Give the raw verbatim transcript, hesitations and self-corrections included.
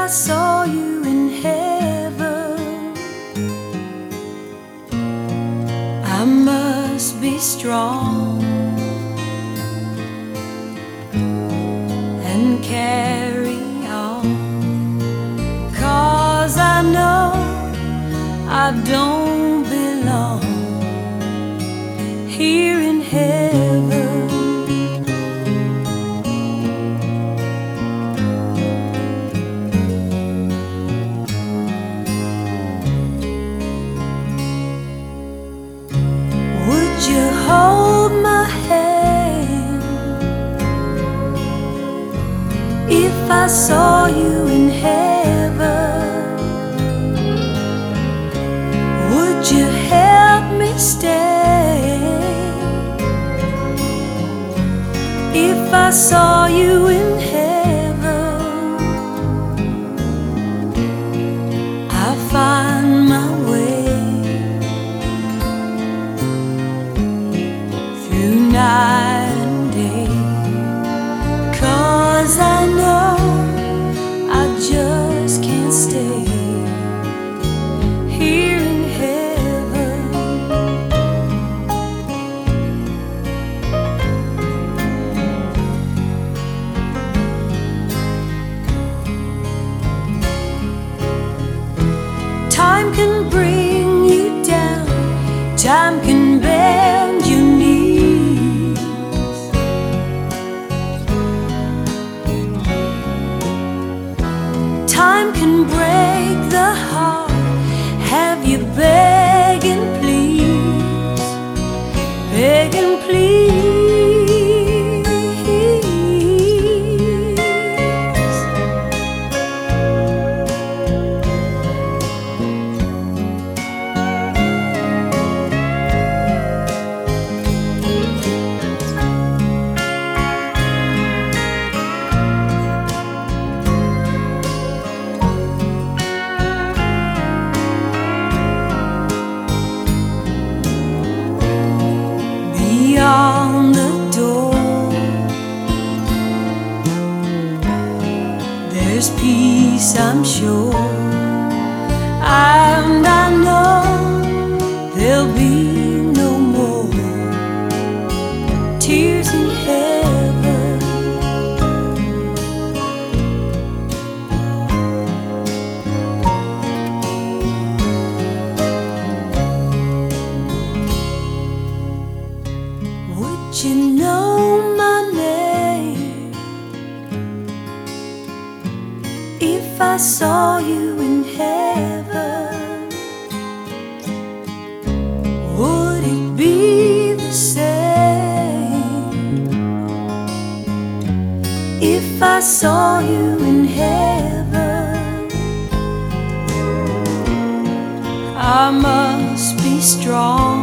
saw you in heaven, I must be strong and carry on, 'cause I know I don't belong here in heaven. Would you hold my hand if I saw you in heaven? Would you help me stand if I saw you in heaven? I find my way through night and day, 'cause I know I just can't stay here in heaven. Time can bring you down, time can bend your knees, time can break the heart, have you begging please, begging please. Beyond the door, there's peace, I'm sure, and I know there'll be no more tears in heaven. Would you know my name if I saw you in heaven? Would it be the same if I saw you in heaven? I must be strong